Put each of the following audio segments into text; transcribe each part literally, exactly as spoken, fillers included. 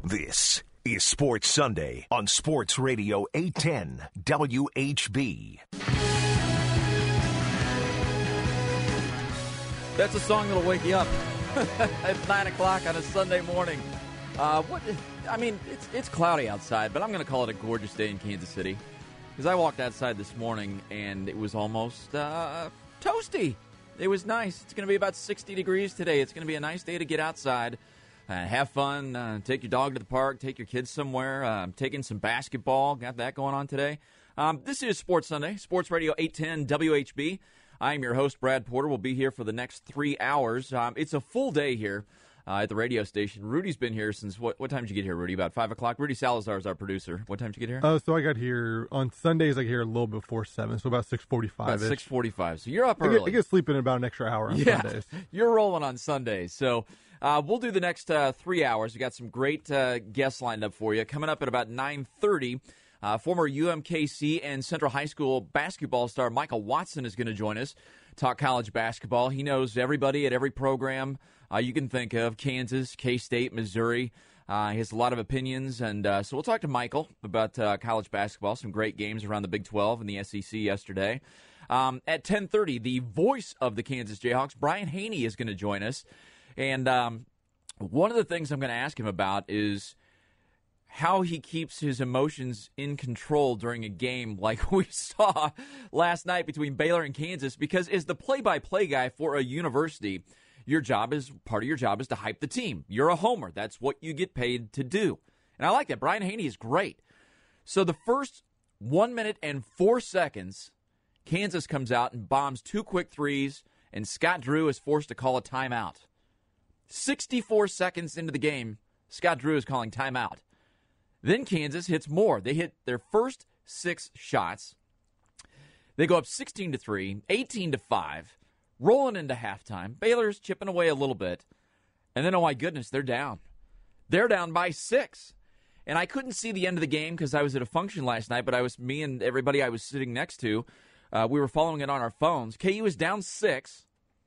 This is Sports Sunday on Sports Radio eight ten W H B. That's a song that'll wake you up at nine o'clock on a Sunday morning. Uh, what? I mean, it's it's cloudy outside, but I'm going to call it a gorgeous day in Kansas City. Because I walked outside this morning, and it was almost uh, toasty. It was nice. It's going to be about sixty degrees today. It's going to be a nice day to get outside, uh, have fun, uh, take your dog to the park, take your kids somewhere, uh, taking some basketball. Got that going on today. Um, this is Sports Sunday, Sports Radio eight ten W H B. I'm your host, Brad Porter. We'll be here for the next three hours. Um, it's a full day here uh, at the radio station. Rudy's been here since, what What time did you get here, Rudy? About five o'clock? Rudy Salazar is our producer. What time did you get here? Uh, so I got here, on Sundays I get here a little before seven, so about six forty-five. About six forty-five. So you're up I early. get, I get sleep in about an extra hour on yeah, Sundays. You're rolling on Sundays. So uh, we'll do the next uh, three hours. We got some great uh, guests lined up for you. Coming up at about nine thirty, uh, former U M K C and Central High School basketball star Michael Watson is going to join us. Talk college basketball. He knows everybody at every program uh, you can think of, Kansas, K-State, Missouri. Uh, he has a lot of opinions, and uh, so we'll talk to Michael about uh, college basketball, some great games around the Big twelve and the S E C yesterday. Um, at ten thirty, the voice of the Kansas Jayhawks, Brian Haney, is going to join us. And um, one of the things I'm going to ask him about is how he keeps his emotions in control during a game like we saw last night between Baylor and Kansas, because as the play-by-play guy for a university, your job is, part of your job is to hype the team. You're a homer. That's what you get paid to do. And I like that. Brian Haney is great. So the first one minute and four seconds, Kansas comes out and bombs two quick threes, and Scott Drew is forced to call a timeout. sixty-four seconds into the game, Scott Drew is calling timeout. Then Kansas hits more. They hit their first six shots. They go up sixteen to three, eighteen to five, rolling into halftime. Baylor's chipping away a little bit. And then, oh my goodness, they're down. They're down by six. And I couldn't see the end of the game because I was at a function last night, but I was, me and everybody I was sitting next to, uh, we were following it on our phones. K U is down six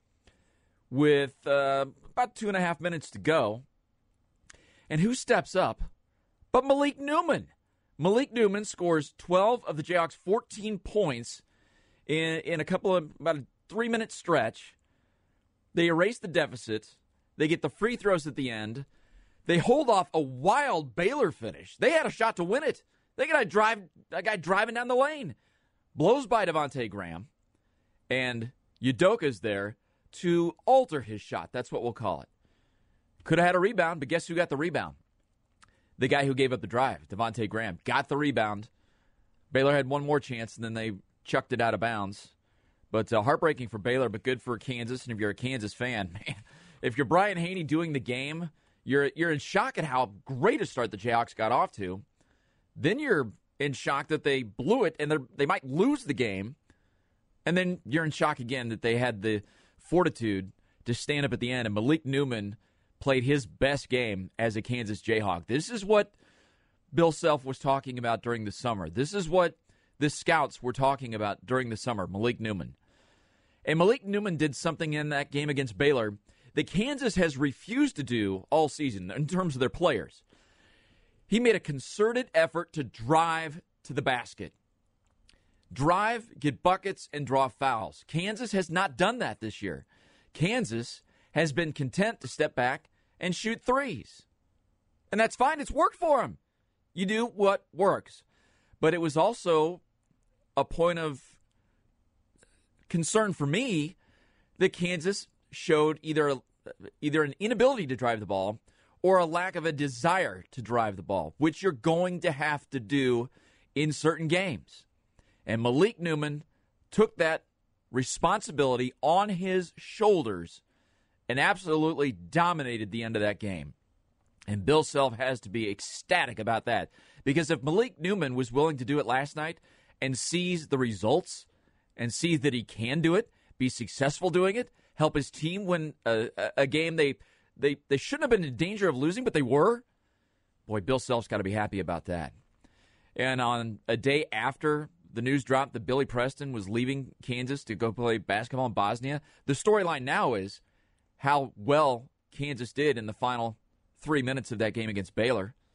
with uh, about two and a half minutes to go. And who steps up? But Malik Newman. Malik Newman scores twelve of the Jayhawks' fourteen points in, in a couple of, about a three-minute stretch. They erase the deficit. They get the free throws at the end. They hold off a wild Baylor finish. They had a shot to win it. They got a drive, a guy driving down the lane. Blows by Devontae Graham. And Udoka's there to alter his shot. That's what we'll call it. Could have had a rebound, but guess who got the rebound? The guy who gave up the drive, Devontae Graham, got the rebound. Baylor had one more chance, and then they chucked it out of bounds. But uh, heartbreaking for Baylor, but good for Kansas. And if you're a Kansas fan, man, if you're Brian Haney doing the game, you're you're in shock at how great a start the Jayhawks got off to. Then you're in shock that they blew it, and they might lose the game. And then you're in shock again that they had the fortitude to stand up at the end. And Malik Newman played his best game as a Kansas Jayhawk. This is what Bill Self was talking about during the summer. This is what the scouts were talking about during the summer, Malik Newman. And Malik Newman did something in that game against Baylor that Kansas has refused to do all season in terms of their players. He made a concerted effort to drive to the basket. Drive, get buckets, and draw fouls. Kansas has not done that this year. Kansas has been content to step back and shoot threes. And that's fine. It's worked for him. You do what works. But it was also a point of concern for me that Kansas showed either, either an inability to drive the ball or a lack of a desire to drive the ball, which you're going to have to do in certain games. And Malik Newman took that responsibility on his shoulders and absolutely dominated the end of that game. And Bill Self has to be ecstatic about that. Because if Malik Newman was willing to do it last night and sees the results and sees that he can do it, be successful doing it, help his team win a, a, a game they, they, they shouldn't have been in danger of losing, but they were, boy, Bill Self's got to be happy about that. And on a day after the news dropped that Billy Preston was leaving Kansas to go play basketball in Bosnia, the storyline now is how well Kansas did in the final three minutes of that game against Baylor.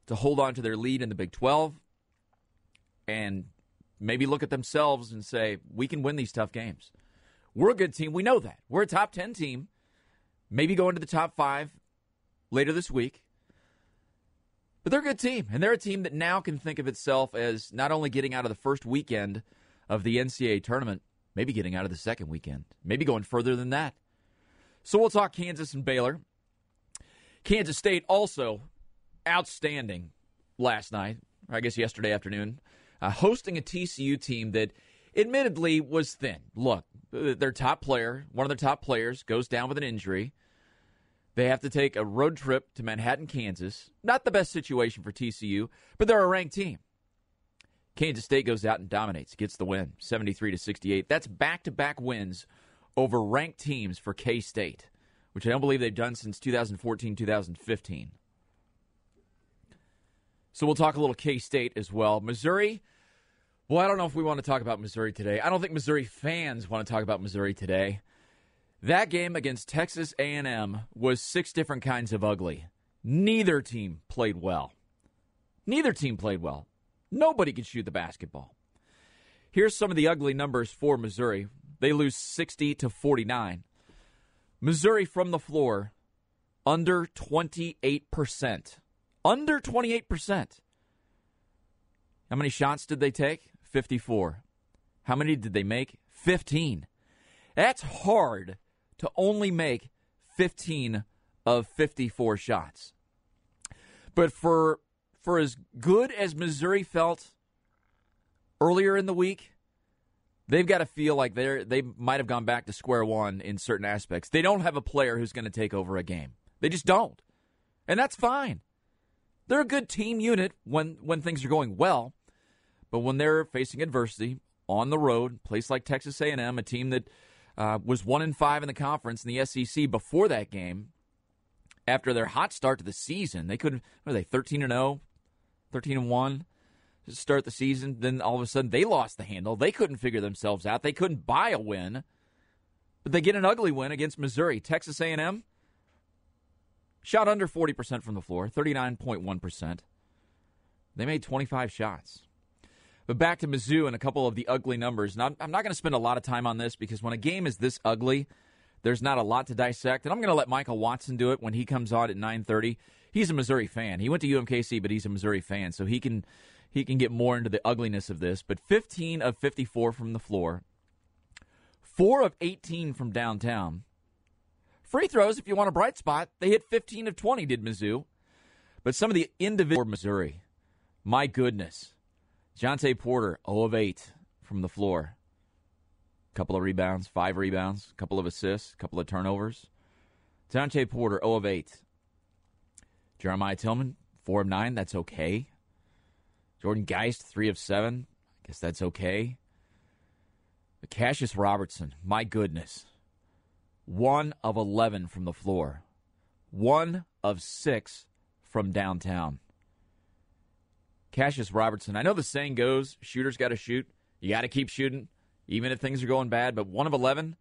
to hold on to their lead in the Big twelve and maybe look at themselves and say, we can win these tough games. We're a good team. We know that. We're a top ten team. Maybe go into the top five later this week. But they're a good team, and they're a team that now can think of itself as not only getting out of the first weekend of the N C double A tournament, maybe getting out of the second weekend, maybe going further than that. So we'll talk Kansas and Baylor. Kansas State also outstanding last night, or I guess yesterday afternoon, uh, hosting a T C U team that admittedly was thin. Look, their top player, one of their top players, goes down with an injury. They have to take a road trip to Manhattan, Kansas. Not the best situation for T C U, but they're a ranked team. Kansas State goes out and dominates, gets the win, seventy-three to sixty-eight. That's back-to-back wins over ranked teams for K-State, which I don't believe they've done since two thousand fourteen, two thousand fifteen. So we'll talk a little K-State as well. Missouri, well, I don't know if we want to talk about Missouri today. I don't think Missouri fans want to talk about Missouri today. That game against Texas A and M was six different kinds of ugly. Neither team played well. Neither team played well. Nobody could shoot the basketball. Here's some of the ugly numbers for Missouri. They lose sixty to forty-nine. Missouri from the floor, under twenty-eight percent. Under twenty-eight percent. How many shots did they take? fifty-four. How many did they make? fifteen. That's hard to only make fifteen of fifty-four shots. But for for as good as Missouri felt earlier in the week, they've got to feel like they they might have gone back to square one in certain aspects. They don't have a player who's going to take over a game. They just don't. And that's fine. They're a good team unit when, when things are going well, but when they're facing adversity on the road, a place like Texas A and M, a team that uh, was one and five in the conference in the S E C before that game, after their hot start to the season, they couldn't. What are they, thirteen and oh, thirteen and one to start the season? Then all of a sudden they lost the handle. They couldn't figure themselves out. They couldn't buy a win, but they get an ugly win against Missouri. Texas A and M shot under forty percent from the floor, thirty-nine point one percent. They made twenty-five shots. But back to Mizzou and a couple of the ugly numbers. Now, I'm not going to spend a lot of time on this because when a game is this ugly, there's not a lot to dissect. And I'm going to let Michael Watson do it when he comes on at nine thirty. He's a Missouri fan. He went to U M K C, but he's a Missouri fan, so he can he can get more into the ugliness of this. But fifteen of fifty-four from the floor, four of eighteen from downtown. Free throws, if you want a bright spot, they hit fifteen of twenty, did Mizzou. But some of the individual Missouri, my goodness. Jontay Porter, zero of eight from the floor. Couple of rebounds, five rebounds, couple of assists, couple of turnovers. Jontay Porter, zero of eight. Jeremiah Tillman, four of nine, that's okay. Jordan Geist, three of seven, I guess that's okay. But Cassius Robertson, my goodness. one of eleven from the floor. one of six from downtown. Cassius Robertson, I know the saying goes, shooters got to shoot. You got to keep shooting, even if things are going bad. But one of eleven,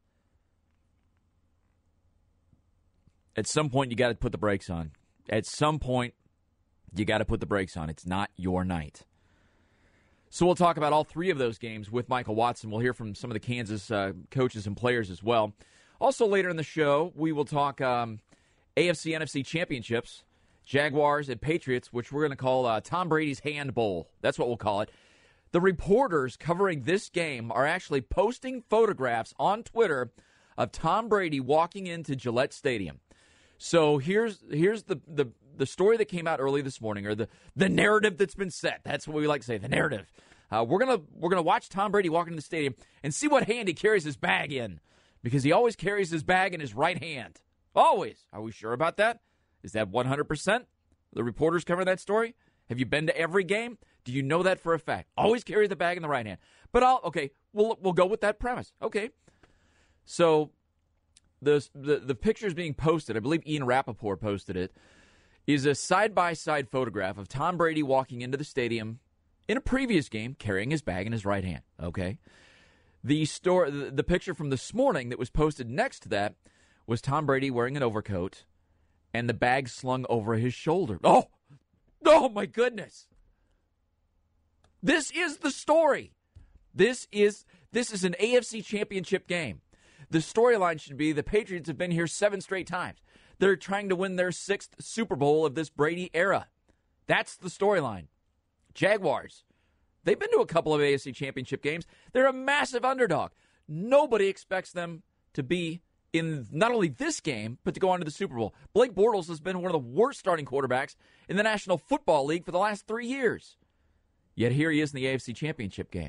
at some point you got to put the brakes on. At some point, you got to put the brakes on. It's not your night. So we'll talk about all three of those games with Michael Watson. We'll hear from some of the Kansas uh, coaches and players as well. Also later in the show, we will talk um, A F C, N F C championships. Jaguars and Patriots, which we're going to call uh, Tom Brady's Hand Bowl. That's what we'll call it. The reporters covering this game are actually posting photographs on Twitter of Tom Brady walking into Gillette Stadium. So here's here's the, the, the story that came out early this morning, or the, the narrative that's been set. That's what we like to say, the narrative. Uh, we're gonna we're gonna watch Tom Brady walk into the stadium and see what hand he carries his bag in, because he always carries his bag in his right hand. Always. Are we sure about that? Is that one hundred percent? The reporters cover that story? Have you been to every game? Do you know that for a fact? Always carry the bag in the right hand. But I'll, okay, we'll, we'll go with that premise. Okay. So the, the, the pictures being posted, I believe Ian Rappaport posted it, is a side-by-side photograph of Tom Brady walking into the stadium in a previous game carrying his bag in his right hand. Okay. The, store, the, the picture from this morning that was posted next to that was Tom Brady wearing an overcoat and the bag slung over his shoulder. Oh, Oh, my goodness. This is the story. This is this is an A F C championship game. The storyline should be the Patriots have been here seven straight times. They're trying to win their sixth Super Bowl of this Brady era. That's the storyline. Jaguars, they've been to a couple of A F C championship games. They're a massive underdog. Nobody expects them to be in not only this game, but to go on to the Super Bowl. Blake Bortles has been one of the worst starting quarterbacks in the National Football League for the last three years. Yet here he is in the A F C championship game.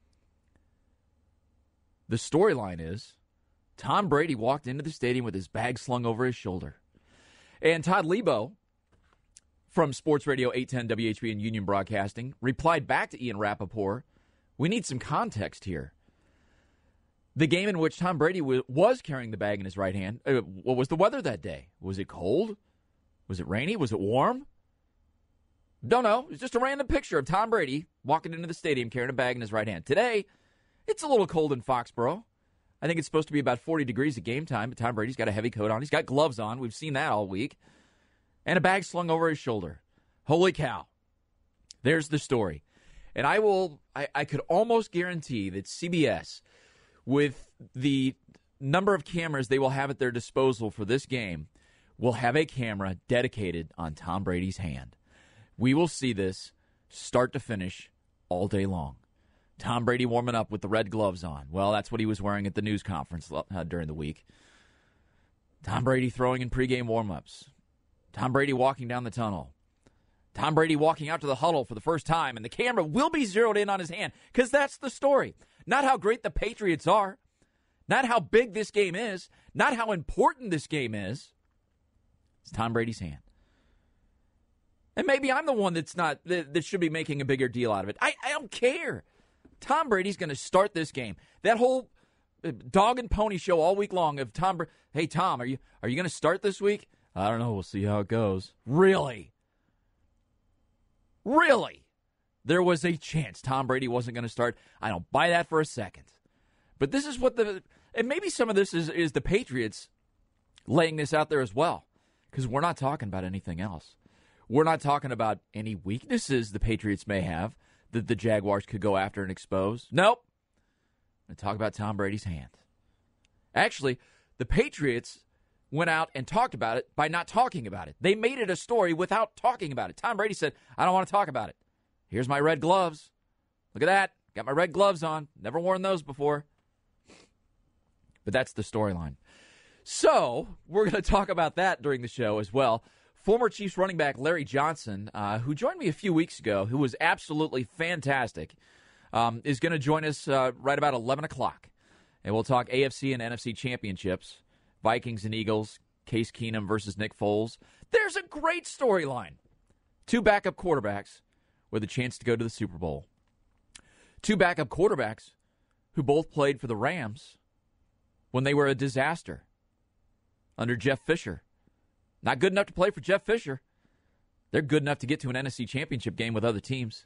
The storyline is Tom Brady walked into the stadium with his bag slung over his shoulder. And Todd Lebo from Sports Radio eight ten W H B and Union Broadcasting replied back to Ian Rappaport, we need some context here. The game in which Tom Brady w- was carrying the bag in his right hand, uh, what was the weather that day? Was it cold? Was it rainy? Was it warm? Don't know. It's just a random picture of Tom Brady walking into the stadium carrying a bag in his right hand. Today, it's a little cold in Foxborough. I think it's supposed to be about forty degrees at game time, but Tom Brady's got a heavy coat on. He's got gloves on. We've seen that all week. And a bag slung over his shoulder. Holy cow. There's the story. And I will, I, I could almost guarantee that C B S, with the number of cameras they will have at their disposal for this game, will have a camera dedicated on Tom Brady's hand. We will see this start to finish all day long. Tom Brady warming up with the red gloves on. Well, that's what he was wearing at the news conference uh, during the week. Tom Brady throwing in pregame warm-ups. Tom Brady walking down the tunnel. Tom Brady walking out to the huddle for the first time, and the camera will be zeroed in on his hand because that's the story. Not how great the Patriots are, not how big this game is, not how important this game is. It's Tom Brady's hand. And maybe I'm the one that's not that, that should be making a bigger deal out of it. I, I don't care. Tom Brady's going to start this game. That whole dog and pony show all week long of Tom. Bra- hey Tom, are you are you going to start this week? I don't know. We'll see how it goes. Really, really, there was a chance Tom Brady wasn't going to start. I don't buy that for a second. But this is what the and maybe some of this is is the Patriots laying this out there as well, because we're not talking about anything else. We're not talking about any weaknesses the Patriots may have that the Jaguars could go after and expose. Nope. I'm going to talk about Tom Brady's hand. Actually, the Patriots went out and talked about it by not talking about it. They made it a story without talking about it. Tom Brady said, I don't want to talk about it. Here's my red gloves. Look at that. Got my red gloves on. Never worn those before. But that's the storyline. So we're going to talk about that during the show as well. Former Chiefs running back Larry Johnson, uh, who joined me a few weeks ago, who was absolutely fantastic, um, is going to join us uh, right about eleven o'clock. And we'll talk A F C and N F C championships, Vikings and Eagles, Case Keenum versus Nick Foles. There's a great storyline. Two backup quarterbacks with a chance to go to the Super Bowl. Two backup quarterbacks who both played for the Rams when they were a disaster under Jeff Fisher. Not good enough to play for Jeff Fisher. They're good enough to get to an N F C championship game with other teams.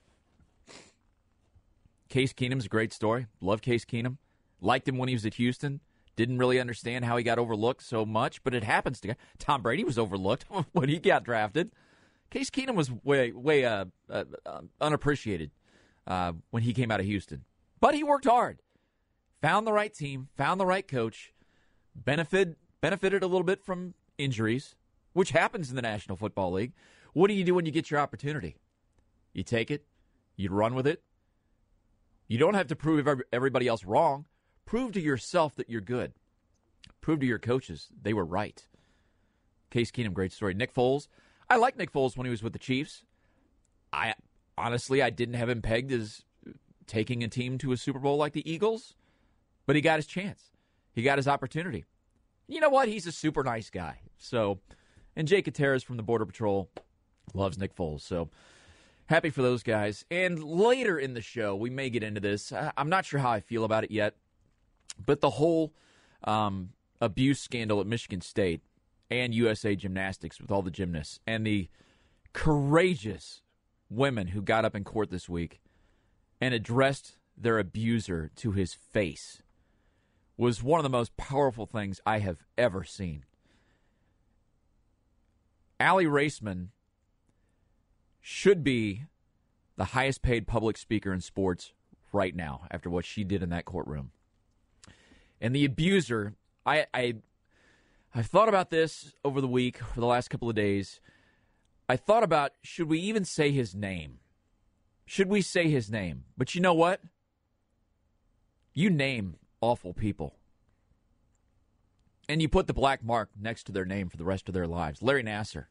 Case Keenum's a great story. Love Case Keenum. Liked him when he was at Houston. Didn't really understand how he got overlooked so much, but it happens to Tom Brady was overlooked when he got drafted. Case Keenum was way, way uh, uh, uh, unappreciated uh, when he came out of Houston. But he worked hard. Found the right team. Found the right coach. Benefit, benefited a little bit from injuries, which happens in the National Football League. What do you do when you get your opportunity? You take it. You run with it. You don't have to prove everybody else wrong. Prove to yourself that you're good. Prove to your coaches they were right. Case Keenum, great story. Nick Foles. I liked Nick Foles when he was with the Chiefs. I honestly, I didn't have him pegged as taking a team to a Super Bowl like the Eagles, but he got his chance. He got his opportunity. You know what? He's a super nice guy. So, and Jake Gutierrez from the Border Patrol loves Nick Foles. So, happy for those guys. And later in the show, we may get into this. I'm not sure how I feel about it yet, but the whole um, abuse scandal at Michigan State and U S A Gymnastics with all the gymnasts and the courageous women who got up in court this week and addressed their abuser to his face was one of the most powerful things I have ever seen. Allie Raceman should be the highest paid public speaker in sports right now after what she did in that courtroom. And the abuser, I, I, I've thought about this over the week, for the last couple of days. I thought about, should we even say his name? Should we say his name? But you know what? You name awful people. And you put the black mark next to their name for the rest of their lives. Larry Nassar.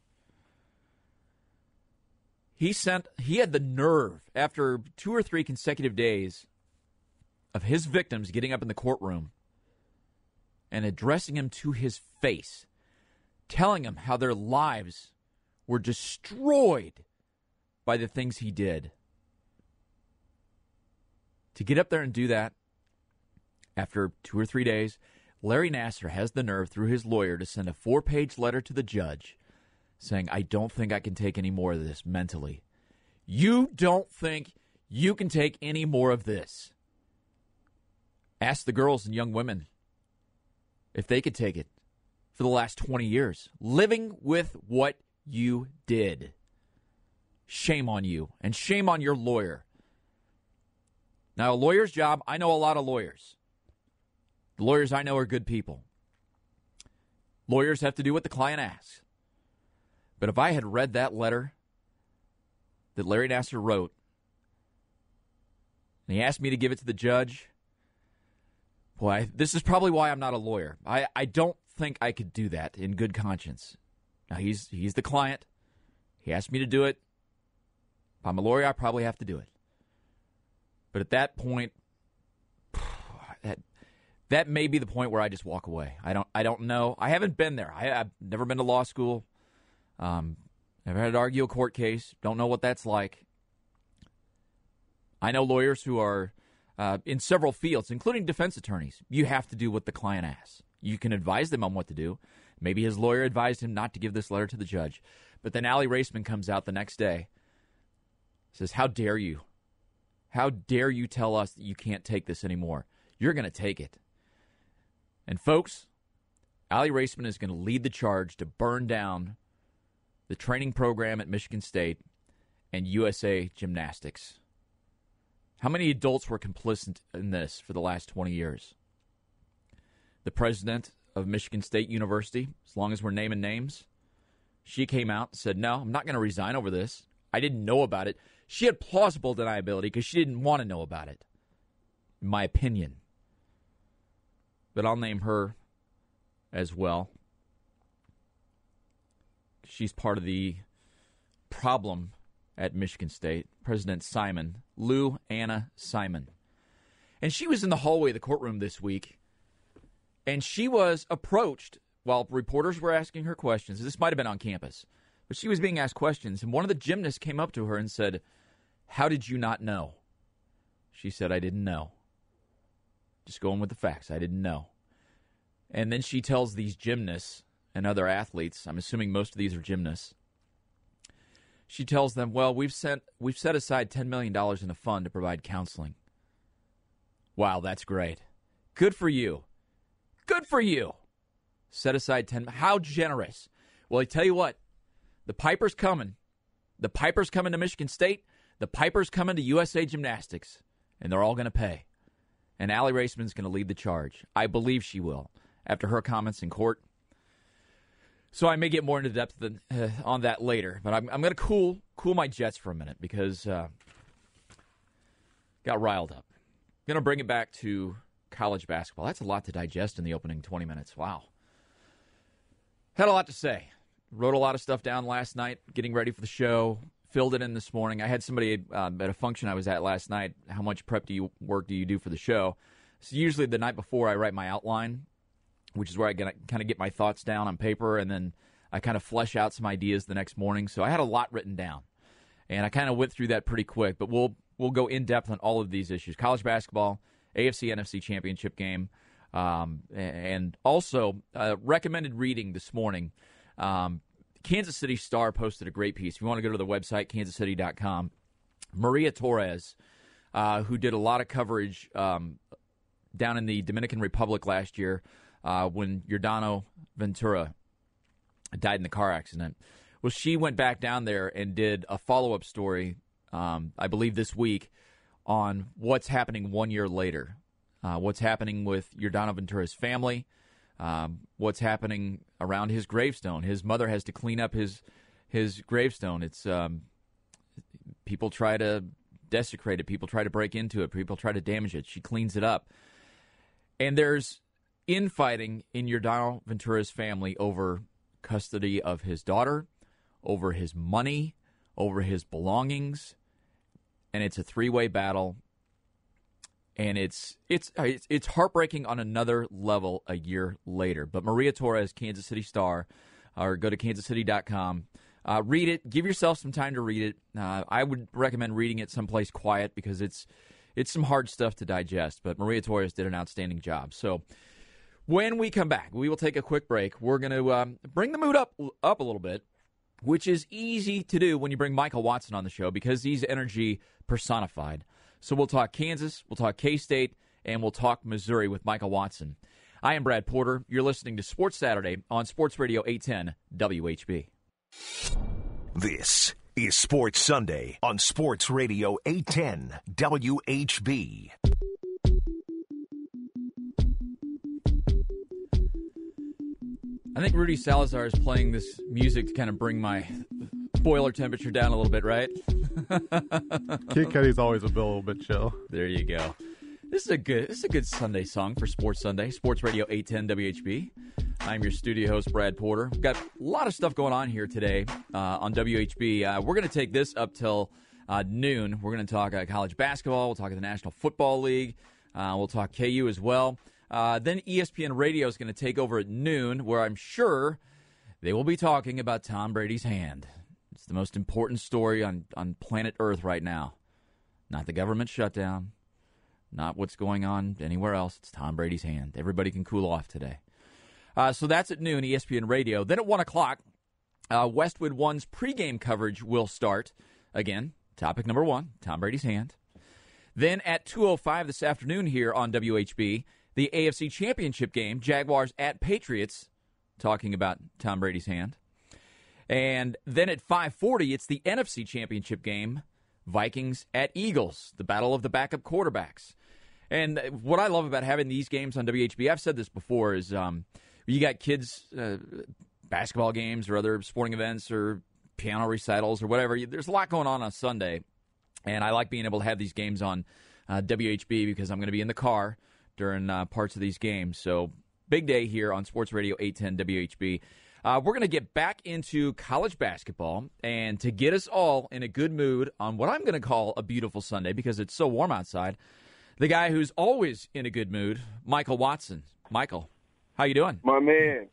He sent, he had the nerve, after two or three consecutive days of his victims getting up in the courtroom and addressing him to his face, telling him how their lives were destroyed by the things he did. To get up there and do that after two or three days, Larry Nassar has the nerve through his lawyer to send a four-page letter to the judge saying, I don't think I can take any more of this mentally. You don't think you can take any more of this? Ask the girls and young women if they could take it for the last twenty years. Living with what you did. Shame on you, and shame on your lawyer. Now, a lawyer's job, I know a lot of lawyers. The lawyers I know are good people. Lawyers have to do what the client asks. But if I had read that letter that Larry Nassar wrote, and he asked me to give it to the judge, boy, this is probably why I'm not a lawyer. I, I don't think I could do that in good conscience. Now, he's he's the client. He asked me to do it. If I'm a lawyer, I probably have to do it. But at that point, that that may be the point where I just walk away. I don't I don't know. I haven't been there. I, I've never been to law school. Um, never had to argue a court case. Don't know what that's like. I know lawyers who are uh, in several fields, including defense attorneys. You have to do what the client asks. You can advise them on what to do. Maybe his lawyer advised him not to give this letter to the judge. But then Allie Raceman comes out the next day, says, how dare you? How dare you tell us that you can't take this anymore? You're going to take it. And folks, Allie Raceman is going to lead the charge to burn down the training program at Michigan State and U S A Gymnastics. How many adults were complicit in this for the last twenty years? The president of Michigan State University, as long as we're naming names, she came out and said, no, I'm not going to resign over this. I didn't know about it. She had plausible deniability because she didn't want to know about it, in my opinion. But I'll name her as well. She's part of the problem at Michigan State. President Simon, Lou Anna Simon. And she was in the hallway of the courtroom this week, and she was approached while reporters were asking her questions. This might have been on campus, but she was being asked questions, and one of the gymnasts came up to her and said, how did you not know? She said, I didn't know. Just going with the facts. I didn't know. And then she tells these gymnasts and other athletes, I'm assuming most of these are gymnasts, she tells them, well, we've sent we've set aside ten million dollars in a fund to provide counseling. Wow, that's great. Good for you. Good for you. Set aside ten. How generous. Well, I tell you what, the Piper's coming. The Piper's coming to Michigan State. The Piper's coming to U S A Gymnastics. And they're all going to pay. And Allie Raceman's going to lead the charge. I believe she will, after her comments in court. So I may get more into depth than, uh, on that later. But I'm, I'm going to cool cool my jets for a minute because uh, got riled up. Going to bring it back to college basketball. That's a lot to digest in the opening twenty minutes. Wow. Had a lot to say. Wrote a lot of stuff down last night, getting ready for the show. Filled it in this morning. I had somebody uh, at a function I was at last night. How much prep do you work do you do for the show? So usually the night before I write my outline, which is where I kind of get my thoughts down on paper, and then I kind of flesh out some ideas the next morning. So I had a lot written down, and I kind of went through that pretty quick. But we'll we'll go in depth on all of these issues: college basketball, A F C N F C championship game, um, and also uh, recommended reading this morning. Um, Kansas City Star posted a great piece. If you want to go to the website, kansas city dot com, Maria Torres, uh, who did a lot of coverage um, down in the Dominican Republic last year uh, when Giordano Ventura died in the car accident, Well, she went back down there and did a follow-up story, um, I believe this week, on what's happening one year later. Uh, what's happening with Yordano Ventura's family, um, what's happening around his gravestone. His mother has to clean up his his gravestone. It's um, people try to desecrate it. People try to break into it. People try to damage it. She cleans it up. And there's infighting in Yordano Ventura's family over custody of his daughter, over his money, over his belongings. And it's a three-way battle. And it's it's it's it's heartbreaking on another level a year later. But Maria Torres, Kansas City Star, or go to kansas city dot com. Uh, read it. Give yourself some time to read it. Uh, I would recommend reading it someplace quiet because it's it's some hard stuff to digest. But Maria Torres did an outstanding job. So when we come back, we will take a quick break. We're going to um, bring the mood up up a little bit, which is easy to do when you bring Michael Watson on the show because he's energy personified. So we'll talk Kansas, we'll talk K-State, and we'll talk Missouri with Michael Watson. I am Brad Porter. You're listening to Sports Saturday on Sports Radio eight ten W H B. This is Sports Sunday on Sports Radio eight ten W H B. I think Rudy Salazar is playing this music to kind of bring my boiler temperature down a little bit, right? Kid Cudi's always a little bit chill. There you go. This is a good this is a good Sunday song for Sports Sunday. Sports Radio eight ten W H B. I'm your studio host, Brad Porter. We've got a lot of stuff going on here today uh, on W H B. Uh, we're going to take this up till uh, noon. We're going to talk uh, college basketball. We'll talk the National Football League. Uh, we'll talk K U as well. Uh, then E S P N Radio is going to take over at noon, where I'm sure they will be talking about Tom Brady's hand. It's the most important story on, on planet Earth right now. Not the government shutdown, not what's going on anywhere else. It's Tom Brady's hand. Everybody can cool off today. Uh, so that's at noon, E S P N Radio. Then at one o'clock, uh, Westwood One's pregame coverage will start. Again, topic number one, Tom Brady's hand. Then at two oh five this afternoon here on W H B, the A F C Championship game, Jaguars at Patriots, talking about Tom Brady's hand. And then at five forty, it's the N F C Championship game, Vikings at Eagles, the battle of the backup quarterbacks. And what I love about having these games on W H B, I've said this before, is um, you got kids' uh, basketball games or other sporting events or piano recitals or whatever. There's a lot going on on Sunday, and I like being able to have these games on uh, W H B because I'm going to be in the car during uh, parts of these games. So big day here on Sports Radio eight ten W H B. Uh, we're going to get back into college basketball, and to get us all in a good mood on what I'm going to call a beautiful Sunday because it's so warm outside, the guy who's always in a good mood, Michael Watson. Michael, how you doing? My man.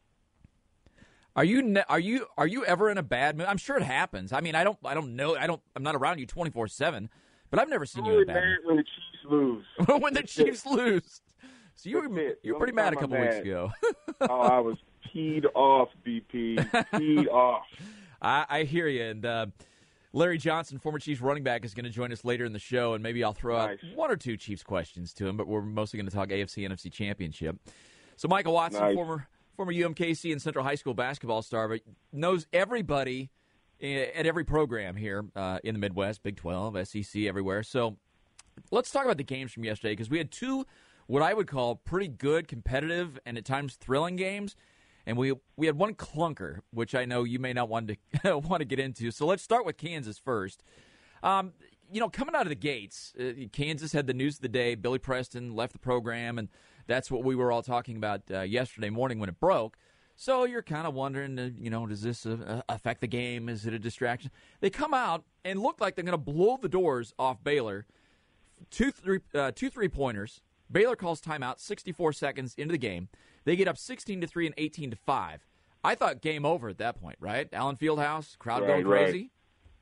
Are you ne- are you are you ever in a bad mood? I'm sure it happens. I mean, I don't I don't know. I don't I'm not around you twenty-four seven, but I've never seen you in a bad mood. When the Chiefs lose. When the Chiefs lose. So you were you were pretty mad a couple weeks ago. Oh, I was peed off, B P. Peed off. I, I hear you. And uh, Larry Johnson, former Chiefs running back, is going to join us later in the show, and maybe I'll throw nice. out one or two Chiefs questions to him, but we're mostly going to talk A F C, N F C Championship. So Michael Watson, nice. former former U M K C and Central High School basketball star, but knows everybody at every program here uh, in the Midwest, Big twelve, S E C, everywhere. So let's talk about the games from yesterday, because we had two what I would call pretty good, competitive, and at times thrilling games. And we we had one clunker, which I know you may not want to want to get into. So let's start with Kansas first. Um, you know, coming out of the gates, uh, Kansas had the news of the day. Billy Preston left the program, and that's what we were all talking about uh, yesterday morning when it broke. So you're kind of wondering, uh, you know, does this uh, affect the game? Is it a distraction? They come out and look like they're going to blow the doors off Baylor. Two three uh, two three pointers. Baylor calls timeout sixty-four seconds into the game. They get up sixteen to three and eighteen to five. I thought game over at that point, right? Allen Fieldhouse, crowd right, going crazy.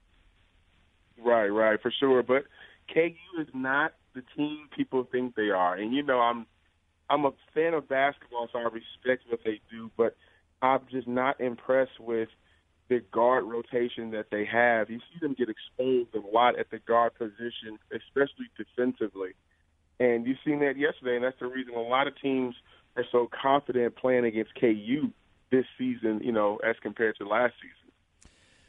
Right, right, for sure. But K U is not the team people think they are. And, you know, I'm I'm a fan of basketball, so I respect what they do, but I'm just not impressed with the guard rotation that they have. You see them get exposed a lot at the guard position, especially defensively. And you've seen that yesterday, and that's the reason a lot of teams are so confident playing against K U this season, you know, as compared to last season.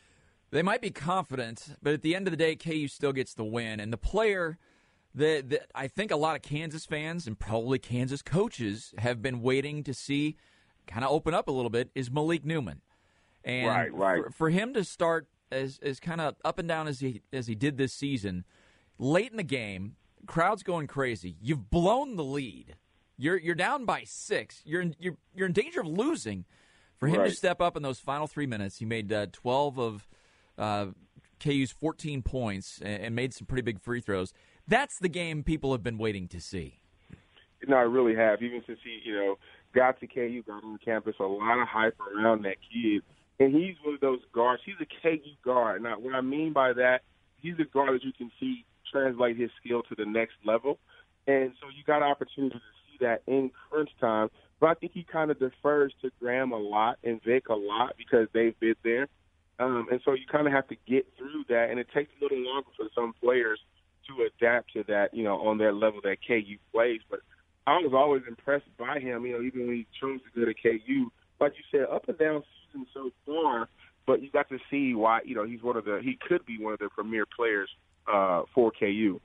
They might be confident, but at the end of the day, K U still gets the win. And the player that, that I think a lot of Kansas fans and probably Kansas coaches have been waiting to see kind of open up a little bit is Malik Newman. And right, right. For, for him to start as as kind of up and down as he as he did this season, late in the game, crowd's going crazy. You've blown the lead. You're you're down by six. You're in, you're you're in danger of losing. For him right. to step up in those final three minutes, he made uh, twelve of uh, K U's fourteen points and, and made some pretty big free throws. That's the game people have been waiting to see. No, I really have. Even since he, you know, got to K U, got on campus, a lot of hype around that kid. And he's one of those guards. He's a K U guard. Now, what I mean by that, he's a guard that you can see translate his skill to the next level. And so you got an opportunity to see that in crunch time. But I think he kind of defers to Graham a lot and Vic a lot because they've been there. Um, and so you kind of have to get through that. And it takes a little longer for some players to adapt to that, you know, on their level that K U plays. But I was always impressed by him, you know, even when he chose to go to K U. Like you said, up and down season so far, but you got to see why, you know, he's one of the, he could be one of the premier players uh, for K U.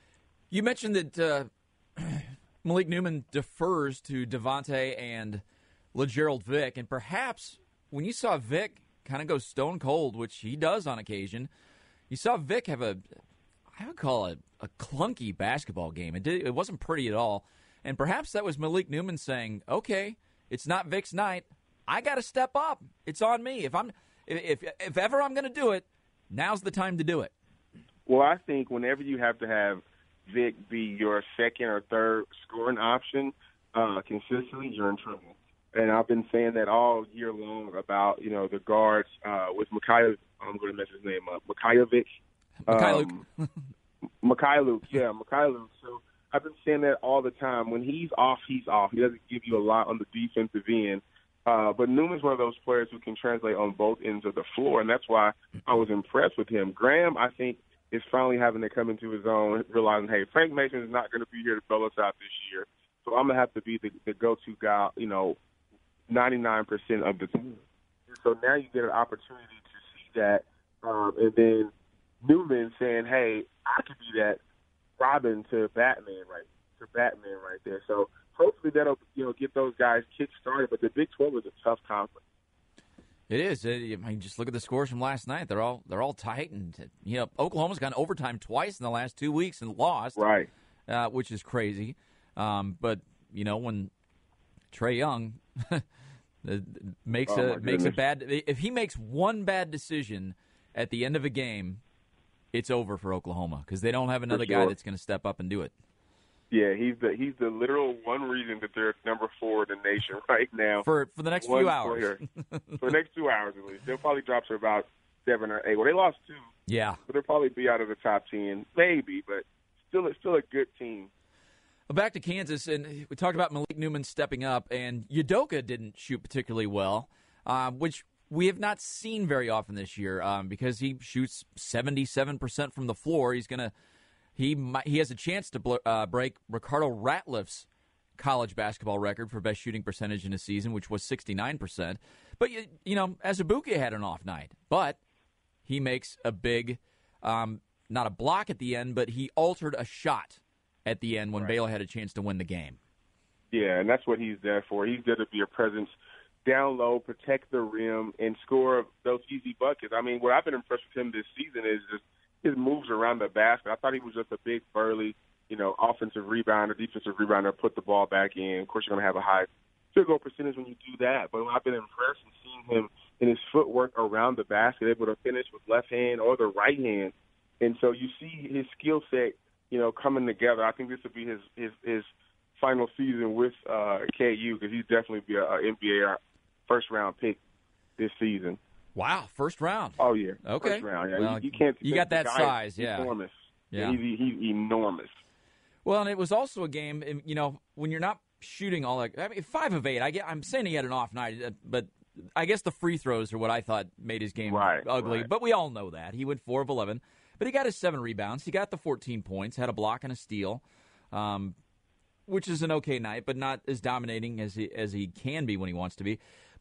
You mentioned that uh, Malik Newman defers to Devontae and LeGerald Vick, and perhaps when you saw Vick kind of go stone cold, which he does on occasion, you saw Vick have a, I would call it a clunky basketball game. It did, it wasn't pretty at all, and perhaps that was Malik Newman saying, "Okay, it's not Vick's night. I got to step up. It's on me. If I'm, if if ever I'm going to do it, now's the time to do it." Well, I think whenever you have to have Vic be your second or third scoring option uh, consistently, you're in trouble. And I've been saying that all year long about, you know, the guards uh, with Mikhail. I'm going to mess his name up. Mikhailovic. Mikhailuk. Um, Mikhailuk, yeah, Mikhailuk. So I've been saying that all the time. When he's off, he's off. He doesn't give you a lot on the defensive end. Uh, but Newman's one of those players who can translate on both ends of the floor, and that's why I was impressed with him. Graham, I think, is finally having to come into his own, realizing, hey, Frank Mason is not going to be here to bail us out this year, so I'm going to have to be the, the go-to guy, you know, ninety-nine percent of the time. So now you get an opportunity to see that, um, and then Newman saying, hey, I could be that Robin to Batman right to Batman right there. So hopefully that'll, you know, get those guys kick-started, but the Big twelve is a tough conference. It is. I mean, just look at the scores from last night. They're all they're all tight, and you know, Oklahoma's gone overtime twice in the last two weeks and lost, right? Uh, which is crazy. Um, but you know, when Trae Young makes oh, a makes a bad, if he makes one bad decision at the end of a game, it's over for Oklahoma because they don't have another sure. guy that's going to step up and do it. Yeah, he's the he's the literal one reason that they're number four in the nation right now. For for the next one few hours. For the next two hours at least. They'll probably drop to about seven or eight. Well, they lost two. Yeah. But they'll probably be out of the top ten. Maybe, but still it's still a good team. Well, back to Kansas, and we talked about Malik Newman stepping up, and Udoka didn't shoot particularly well, uh, which we have not seen very often this year um, because he shoots seventy-seven percent from the floor. He's going to He might, he has a chance to bl- uh, break Ricardo Ratliff's college basketball record for best shooting percentage in a season, which was sixty-nine percent. But, you, you know, Azubuike had an off night. But he makes a big, um, not a block at the end, but he altered a shot at the end when right. Baylor had a chance to win the game. Yeah, and that's what he's there for. He's there to be a presence down low, protect the rim, and score those easy buckets. I mean, what I've been impressed with him this season is just his moves around the basket. I thought he was just a big, burly, you know, offensive rebounder, defensive rebounder, put the ball back in. Of course, you're going to have a high field goal percentage when you do that. But I've been impressed in seeing him in his footwork around the basket, able to finish with left hand or the right hand. And so you see his skill set, you know, coming together. I think this will be his his, his final season with uh, K U because he'd definitely be an N B A first-round pick this season. Wow, first round. Oh, yeah. Okay. First round, yeah. Well, you, you can't. You got that size, yeah. Enormous. Yeah. He's, he's enormous. Well, and it was also a game, you know, when you're not shooting all that. I mean, five of eight. I get, I'm saying he had an off night, but I guess the free throws are what I thought made his game right, ugly. Right. But we all know that. He went four of eleven. But he got his seven rebounds. He got the fourteen points, had a block and a steal, um, which is an okay night, but not as dominating as he, as he can be when he wants to be. But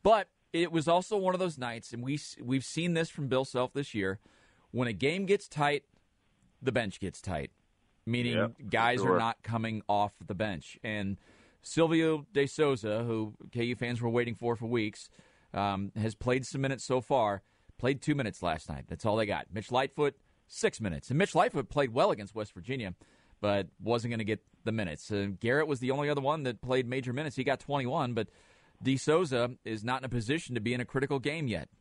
it was also one of those nights, and we, we've seen this from Bill Self this year, when a game gets tight, the bench gets tight, meaning yep, guys sure. are not coming off the bench. And Silvio De Souza, who K U fans were waiting for for weeks, um, has played some minutes so far, played two minutes last night. That's all they got. Mitch Lightfoot, six minutes. And Mitch Lightfoot played well against West Virginia, but wasn't going to get the minutes. Uh, Garrett was the only other one that played major minutes. He got twenty-one, but De Souza is not in a position to be in a critical game yet.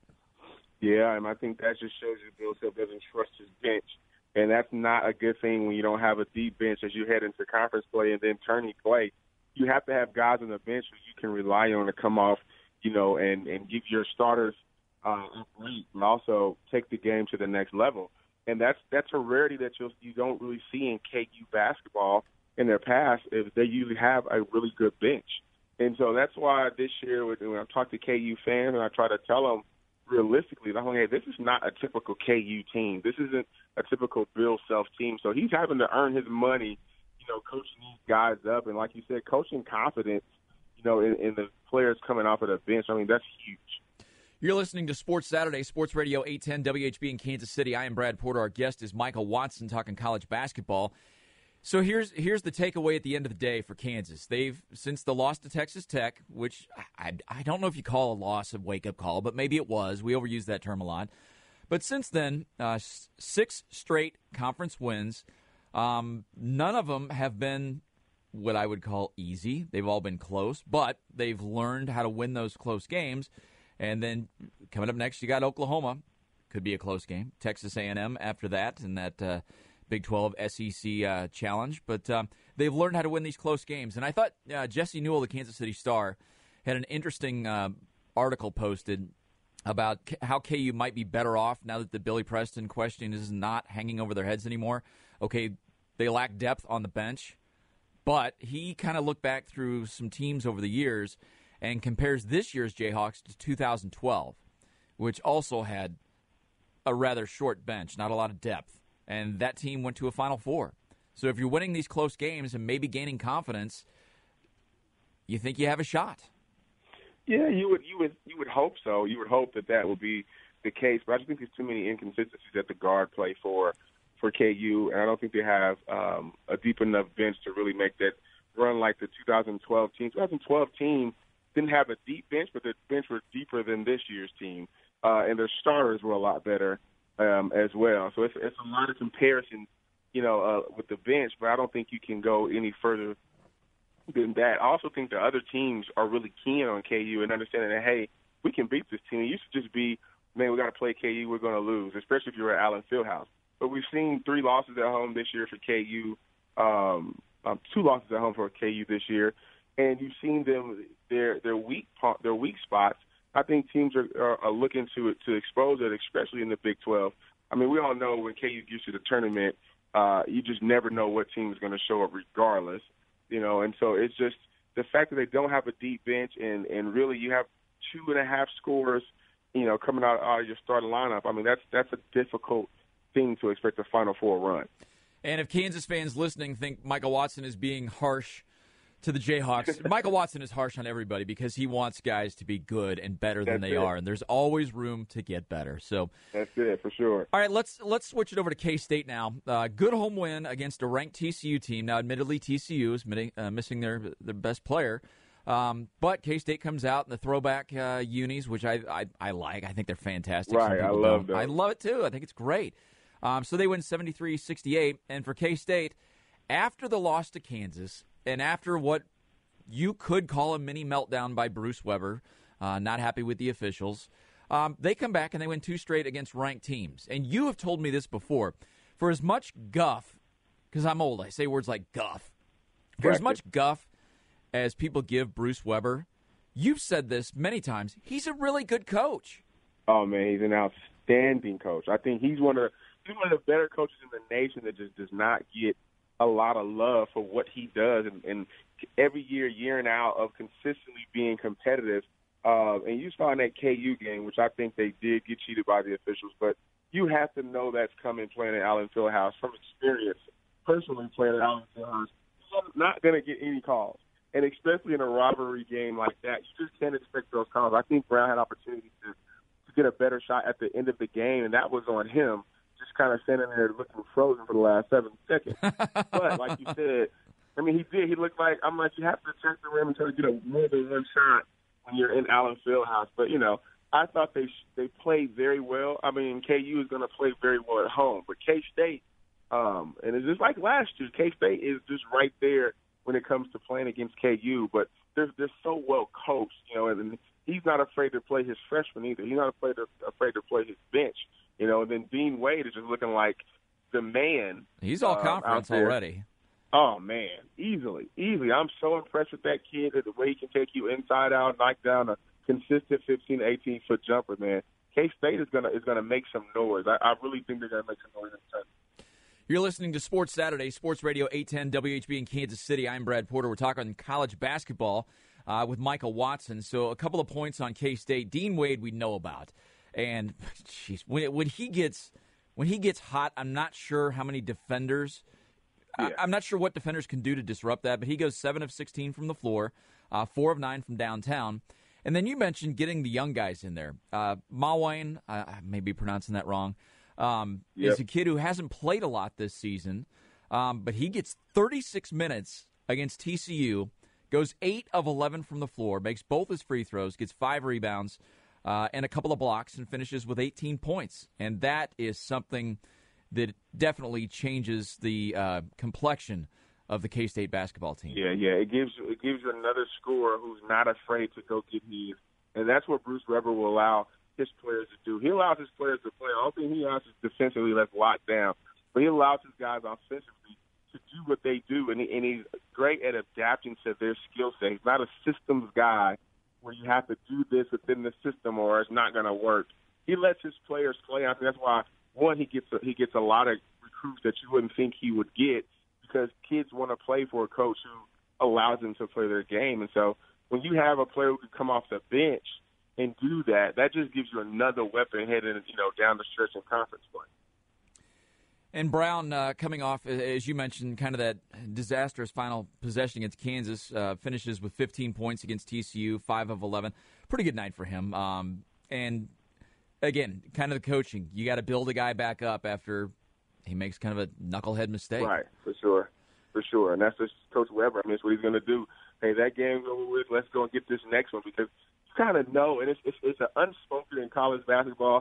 Yeah, and I think that just shows you Bill Self doesn't trust his bench. And that's not a good thing when you don't have a deep bench as you head into conference play and then tourney play. You have to have guys on the bench who you can rely on to come off, you know, and, and give your starters uh, a lead and also take the game to the next level. And that's that's a rarity that you'll, you don't really see in K U basketball in their past. Is they usually have a really good bench. And so that's why this year when I talk to K U fans and I try to tell them realistically, I'm like, hey, this is not a typical K U team. This isn't a typical Bill Self team. So he's having to earn his money, you know, coaching these guys up. And like you said, coaching confidence, you know, in, in the players coming off of the bench. I mean, that's huge. You're listening to Sports Saturday, Sports Radio eight ten W H B in Kansas City. I am Brad Porter. Our guest is Michael Watson talking college basketball. So here's here's the takeaway at the end of the day for Kansas. They've, since the loss to Texas Tech, which I, I don't know if you call a loss a wake-up call, but maybe it was. We overuse that term a lot. But since then, uh, six straight conference wins. Um, none of them have been what I would call easy. They've all been close, but they've learned how to win those close games. And then coming up next, you got Oklahoma. Could be a close game. Texas A and M after that, and that uh, Big twelve S E C uh, challenge. But um, they've learned how to win these close games. And I thought uh, Jesse Newell, the Kansas City Star, had an interesting uh, article posted about K- how K U might be better off now that the Billy Preston question is not hanging over their heads anymore. Okay, they lack depth on the bench, but he kind of looked back through some teams over the years and compares this year's Jayhawks to two thousand twelve, which also had a rather short bench, not a lot of depth. And that team went to a Final Four. So if you're winning these close games and maybe gaining confidence, you think you have a shot. Yeah, you would you would you would hope so. You would hope that that would be the case. But I just think there's too many inconsistencies at the guard play for for K U, and I don't think they have um, a deep enough bench to really make that run like the two thousand twelve team. twenty twelve team didn't have a deep bench, but the bench was deeper than this year's team, uh, and their starters were a lot better um, as well. So it's, it's a lot of comparison, you know, uh, with the bench, but I don't think you can go any further than that. I also think the other teams are really keen on K U and understanding that, hey, we can beat this team. It used to just be, man, we got to play K U, we're going to lose, especially if you're at Allen Fieldhouse. But we've seen three losses at home this year for K U, um, um, two losses at home for K U this year, and you've seen them their their weak their weak spots. I think teams are, are, are looking to to expose it, especially in the Big twelve. I mean, we all know when K U gets to the tournament, uh, you just never know what team is going to show up regardless, you know. And so it's just the fact that they don't have a deep bench, and, and really you have two and a half scorers, you know, coming out, out of your starting lineup. I mean, that's that's a difficult thing to expect a Final Four run. And if Kansas fans listening think Michael Watson is being harsh to the Jayhawks, Michael Watson is harsh on everybody because he wants guys to be good and better than That's they it. are, and there's always room to get better. So That's it, for sure. all right, let's let's switch it over to K-State now. Uh, good home win against a ranked T C U team. Now, admittedly, T C U is missing, uh, missing their their best player, um, but K-State comes out in the throwback uh, unis, which I, I I like. I think they're fantastic. Some Right, I people love don't. those. I love it too. I think it's great. Um, so they win seventy-three sixty-eight, and for K-State, after the loss to Kansas, and after what you could call a mini meltdown by Bruce Weber, uh, not happy with the officials, um, they come back and they win two straight against ranked teams. And you have told me this before. For as much guff, because I'm old, I say words like guff. For as Gotcha. much guff as people give Bruce Weber, you've said this many times, he's a really good coach. Oh, man, he's an outstanding coach. I think he's one of he's one of the better coaches in the nation that just does not get a lot of love for what he does, and, and every year, year and out of consistently being competitive. Uh, and you saw in that K U game, which I think they did get cheated by the officials, but you have to know that's coming playing at Allen Fieldhouse from experience. Personally playing at Allen Fieldhouse, you're not going to get any calls. And especially in a rivalry game like that, you just can't expect those calls. I think Brown had opportunity to, to get a better shot at the end of the game, and that was on him, just kind of standing there looking frozen for the last seven seconds. But like you said, I mean, he did. He looked like, I'm like, you have to check the rim and try to get a more than one shot when you're in Allen Fieldhouse. But, you know, I thought they they played very well. I mean, K U is going to play very well at home. But K-State, um, and it's just like last year, K-State is just right there when it comes to playing against K U. But they're, they're so well coached, you know, and, and he's not afraid to play his freshmen either. He's not afraid to, afraid to play his bench, you know. And then Dean Wade is just looking like the man. He's all uh, conference already. Oh, man, easily, easily. I'm so impressed with that kid, the way he can take you inside out, knock down a consistent fifteen, eighteen-foot jumper, man. K-State is going to is gonna make some noise. I, I really think they're going to make some noise in the tournament. You're listening to Sports Saturday, Sports Radio eight ten W H B in Kansas City. I'm Brad Porter. We're talking college basketball uh, with Michael Watson. So a couple of points on K-State. Dean Wade we know about. And, jeez, when, when, he gets, when he gets hot, I'm not sure how many defenders – Yeah. I'm not sure what defenders can do to disrupt that, but he goes seven of sixteen from the floor, uh, four of nine from downtown. And then you mentioned getting the young guys in there. Uh, Mawane, I, I may be pronouncing that wrong, um, yep. is a kid who hasn't played a lot this season, um, but he gets thirty-six minutes against T C U, goes eight of eleven from the floor, makes both his free throws, gets five rebounds uh, and a couple of blocks, and finishes with eighteen points. And that is something that definitely changes the uh, complexion of the K-State basketball team. Yeah, yeah, it gives you it gives you another scorer who's not afraid to go get his, and that's what Bruce Weber will allow his players to do. He allows his players to play. I don't think he allows us defensively that's locked down, but he allows his guys offensively to do what they do, and, he, and he's great at adapting to their skill set. He's not a systems guy where you have to do this within the system or it's not going to work. He lets his players play. I think that's why. One, he gets a, he gets a lot of recruits that you wouldn't think he would get because kids want to play for a coach who allows them to play their game. And so when you have a player who can come off the bench and do that, that just gives you another weapon heading, you know, down the stretch in conference play. And Brown, uh, coming off, as you mentioned, kind of that disastrous final possession against Kansas, uh, finishes with fifteen points against T C U, five of eleven. Pretty good night for him. Um, and Again, kind of the coaching. You got to build a guy back up after he makes kind of a knucklehead mistake. Right, for sure. For sure. And that's just Coach Weber. I mean, that's what he's going to do. Hey, that game's over with. Let's go and get this next one because you kind of know, and it's, it's, it's an unspoken in college basketball,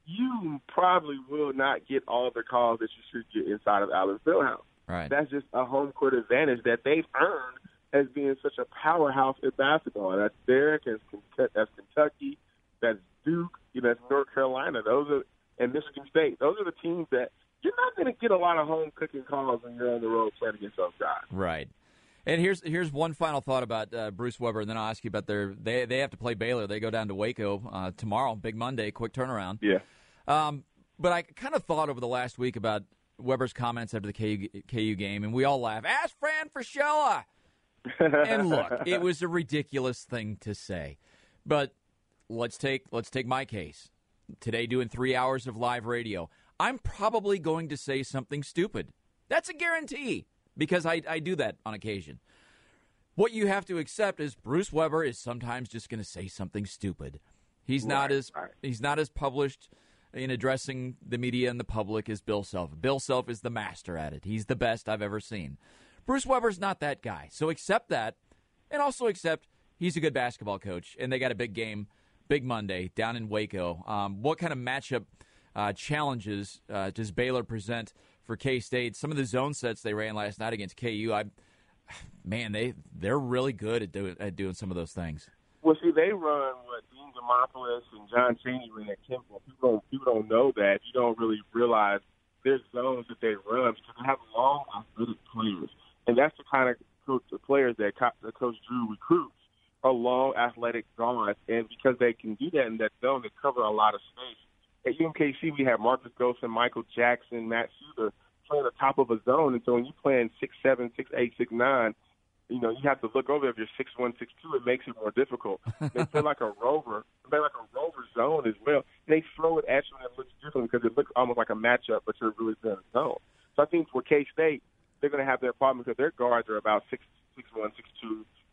you probably will not get all the calls that you should get inside of Allen Fieldhouse. Right. That's just a home court advantage that they've earned as being such a powerhouse in basketball. That's Derek, that's Kentucky, that's Duke, you know, that's North Carolina. Those are and Michigan State. Those are the teams that you're not going to get a lot of home cooking calls when you're on the road playing against those guys. Right. And here's here's one final thought about uh, Bruce Weber, and then I'll ask you about their they they have to play Baylor. They go down to Waco uh, tomorrow, big Monday, quick turnaround. Yeah. Um, but I kind of thought over the last week about Weber's comments after the K U, K U game, and we all laugh. Ask Fran Fraschilla. And look, it was a ridiculous thing to say, but. Let's take let's take my case. Today doing three hours of live radio. I'm probably going to say something stupid. That's a guarantee because I, I do that on occasion. What you have to accept is Bruce Weber is sometimes just going to say something stupid. He's right, not as right. he's not as published in addressing the media and the public as Bill Self. Bill Self is the master at it. He's the best I've ever seen. Bruce Weber's not that guy. So accept that and also accept he's a good basketball coach and they got a big game. Big Monday down in Waco. Um, what kind of matchup uh, challenges uh, does Baylor present for K-State? Some of the zone sets they ran last night against K U, I, man, they they're really good at doing at doing some of those things. Well, see, they run what Dean Demopoulos and John Chaney ran at Temple. People don't people don't know that. You don't really realize there's zones that they run because they have long, athletic players, and that's the kind of coach, the players that, co- that Coach Drew recruits. Are long, athletic guards, and because they can do that in that zone, they cover a lot of space. At U M K C, we have Marcus Golson, Michael Jackson, Matt Shooter playing the top of a zone, and so when you're playing six seven, six eight, six nine, you know, you have to look over if you're six one, six two, it makes it more difficult. They play like a rover. They play like a rover zone as well. And they throw it at you and it looks different because it looks almost like a matchup, but you're really in a zone. So I think for K-State, they're going to have their problem because their guards are about six one, six two,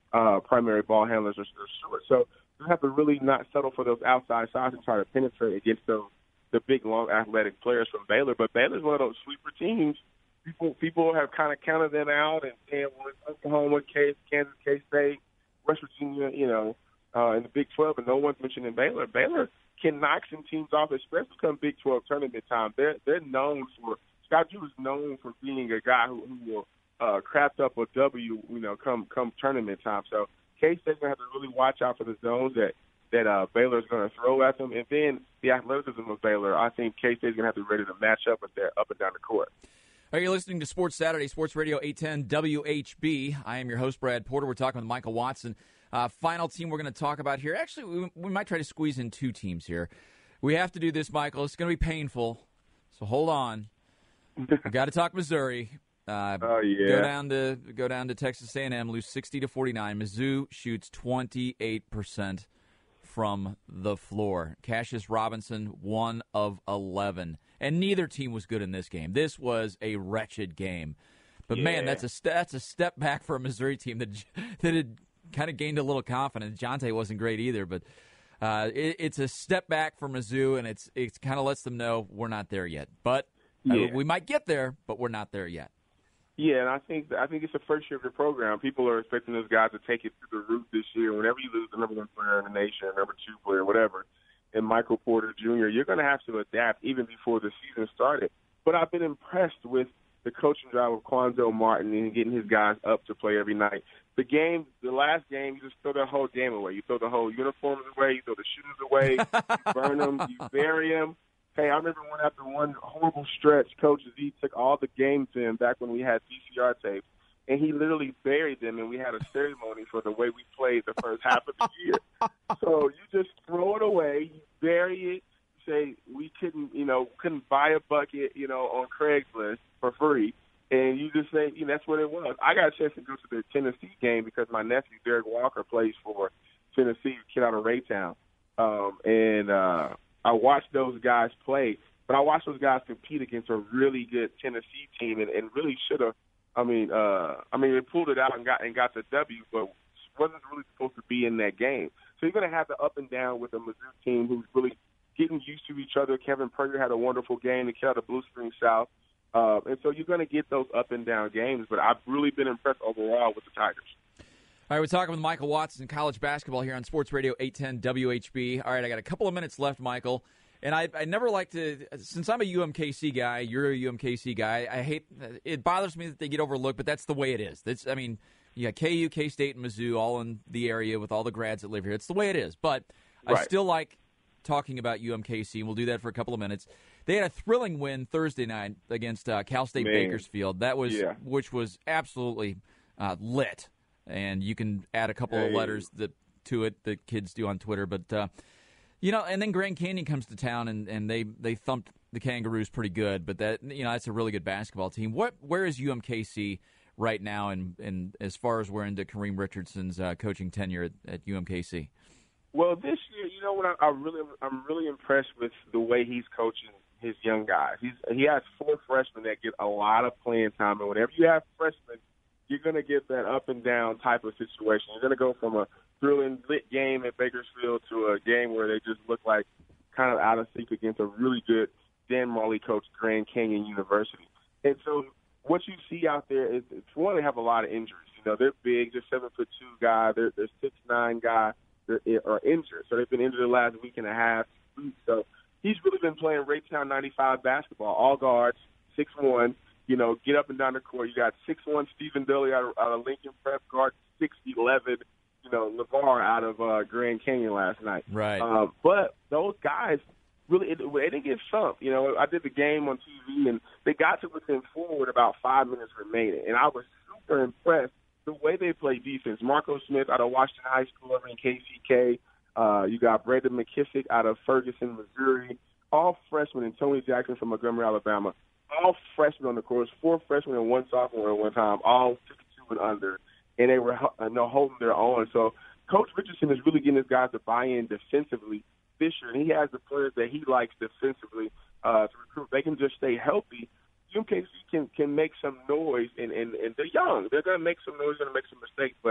uh, primary ball handlers are, are short. So you have to really not settle for those outside shots and try to penetrate against those the big, long, athletic players from Baylor. But Baylor's one of those sleeper teams. People people have kind of counted them out and saying, well, it's Oklahoma, Kansas, K-State, West Virginia, you know, uh, in the Big twelve, and no one's mentioning Baylor. Baylor can knock some teams off, especially come Big twelve tournament time. They're they're known for Scott Drew is known for being a guy who, who will uh, craft up a W, you know, come come tournament time. So K-State's gonna have to really watch out for the zones that that uh, Baylor's going to throw at them, and then the athleticism of Baylor. I think K-State's going to have to be ready to match up with their up and down the court. All right, you're listening to Sports Saturday, Sports Radio eight ten W H B. I am your host, Brad Porter. We're talking with Michael Watson. Uh, final team we're going to talk about here. Actually, we, we might try to squeeze in two teams here. We have to do this, Michael. It's going to be painful, so hold on. We've got to talk Missouri. Uh, oh yeah. Go down to go down to Texas A and M, lose sixty to forty-nine. Mizzou shoots twenty-eight percent from the floor. Cassius Robinson, one of eleven. And neither team was good in this game. This was a wretched game. But, yeah. man, that's a, that's a step back for a Missouri team that, that had kind of gained a little confidence. Jonte wasn't great either. But uh, it, it's a step back for Mizzou, and it's it kind of lets them know we're not there yet. But yeah. uh, we might get there, but we're not there yet. Yeah, and I think I think it's the first year of your program. People are expecting those guys to take it to the root this year. Whenever you lose the number one player in the nation, number two player, whatever, and Michael Porter Junior, you're going to have to adapt even before the season started. But I've been impressed with the coaching job of Quanzo Martin and getting his guys up to play every night. The game, the last game, you just throw the whole game away. You throw the whole uniforms away. You throw the shoes away. You burn them. You bury them. Hey, I remember when after one horrible stretch, Coach Z took all the game film back when we had V C R tapes, and he literally buried them, and we had a ceremony for the way we played the first half of the year. So you just throw it away, you bury it, say we couldn't, you know, couldn't buy a bucket, you know, on Craigslist for free, and you just say, you know, that's what it was. I got a chance to go to the Tennessee game because my nephew, Derek Walker, plays for Tennessee, a kid out of Raytown, um, and uh, I watched those guys play, but I watched those guys compete against a really good Tennessee team, and, and really should have. I mean, uh, I mean, they pulled it out and got and got the W, but wasn't really supposed to be in that game. So you're going to have the up and down with a Mizzou team who's really getting used to each other. Kevin Purdy had a wonderful game. The kid out of Blue Spring South, uh, and so you're going to get those up and down games. But I've really been impressed overall with the Tigers. All right, we're talking with Michael Watson, college basketball here on Sports Radio eight ten W H B. All right, I got a couple of minutes left, Michael. And I, I never like to, since I'm a U M K C guy, you're a U M K C guy, I hate, it bothers me that they get overlooked, but that's the way it is. That's, I mean, you got K U, K-State, and Mizzou all in the area with all the grads that live here. It's the way it is. But right. I still like talking about U M K C, and we'll do that for a couple of minutes. They had a thrilling win Thursday night against uh, Cal State Man. Bakersfield. That was, yeah. which was absolutely uh, lit. And you can add a couple hey. of letters that, to it that kids do on Twitter. But, uh, you know, and then Grand Canyon comes to town, and, and they, they thumped the Kangaroos pretty good. But, that you know, that's a really good basketball team. What Where is U M K C right now and and as far as we're into Kareem Richardson's uh, coaching tenure at, at U M K C? Well, this year, you know what, I, I really, I'm really impressed with the way he's coaching his young guys. He's He has four freshmen that get a lot of playing time. And whenever you have freshmen, you're going to get that up and down type of situation. You're going to go from a thrilling, lit game at Bakersfield to a game where they just look like kind of out of sync against a really good Dan Marley coached Grand Canyon University. And so what you see out there is, it's one, they have a lot of injuries. You know, they're big, they're seven foot two guy, they're, they're six nine guy, that are injured. So they've been injured the last week and a half. So he's really been playing Raytown ninety-five basketball, all guards, six one. You know, get up and down the court. You got six one Stephen Dilley out of, out of Lincoln Prep, guard six eleven, you know, LeVar out of uh, Grand Canyon last night. Right. Um, but those guys really, it, they didn't get thumped. You know, I did the game on T V, and they got to within four with about five minutes remaining. And I was super impressed the way they play defense. Marco Smith out of Washington High School over in K C K. Uh, you got Brandon McKissick out of Ferguson, Missouri. All freshmen, and Tony Jackson from Montgomery, Alabama. All freshmen on the course, four freshmen and one sophomore at one time, all fifty-two and under, and they were you know, holding their own. So Coach Richardson is really getting his guys to buy in defensively this year, and he has the players that he likes defensively uh, to recruit. They can just stay healthy. U M K C can, can make some noise, and, and, and they're young. They're going to make some noise, going to make some mistakes, but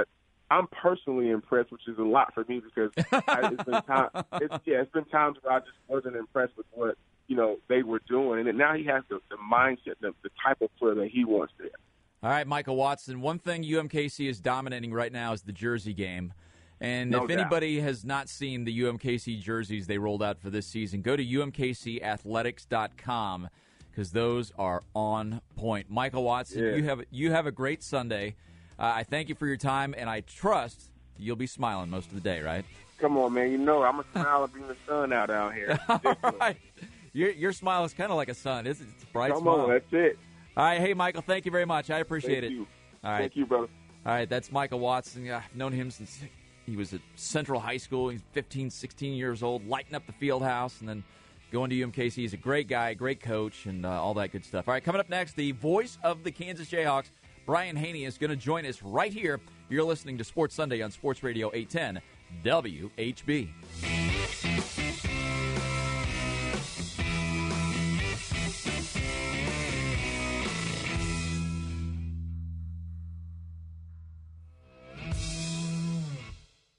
I'm personally impressed, which is a lot for me because I, it's been time. It's, yeah, it's been times where I just wasn't impressed with what you know they were doing, and now he has the, the mindset, the, the type of player that he wants there. All right, Michael Watson. One thing U M K C is dominating right now is the jersey game. And no if doubt. anybody has not seen the U M K C jerseys they rolled out for this season, go to U M K C athletics dot com because those are on point. Michael Watson, yeah. you have you have a great Sunday. Uh, I thank you for your time, and I trust you'll be smiling most of the day, right? Come on, man. You know I'm a smile and bring the sun out out here. All right. Your, your smile is kind of like a sun. It's, it's a bright Come smile. on, that's it. All right. Hey, Michael, thank you very much. I appreciate thank it. You. All right. Thank you, brother. All right, that's Michael Watson. I've known him since he was at Central High School. He's fifteen, sixteen years old, lighting up the field house, and then going to U M K C. He's a great guy, great coach, and uh, all that good stuff. All right, coming up next, the voice of the Kansas Jayhawks, Brian Haney, is going to join us right here. You're listening to Sports Sunday on Sports Radio eight ten W H B.